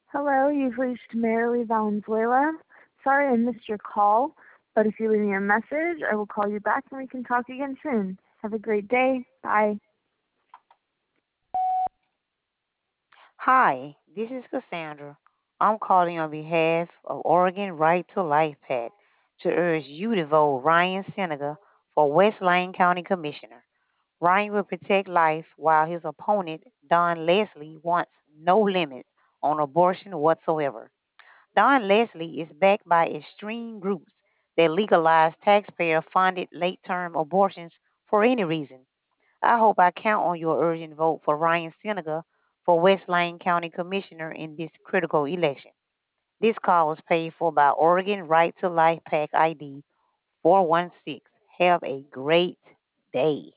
Hello, you've reached Marilee Valenzuela. Sorry I missed your call, but if you leave me a message, I will call you back and we can talk again soon. Have a great day. Bye. Hi, this is Cassandra. I'm calling on behalf of Oregon Right to Life PAC to urge you to vote Ryan Seneca for West Lane County Commissioner. Ryan will protect life while his opponent, Don Leslie, wants no limits on abortion whatsoever. Don Leslie is backed by extreme groups that legalize taxpayer funded late term abortions for any reason. I hope I count on your urgent vote for Ryan Seneca for West Lane County Commissioner in this critical election. This call was paid for by Oregon Right to Life PAC ID 416. Have a great day.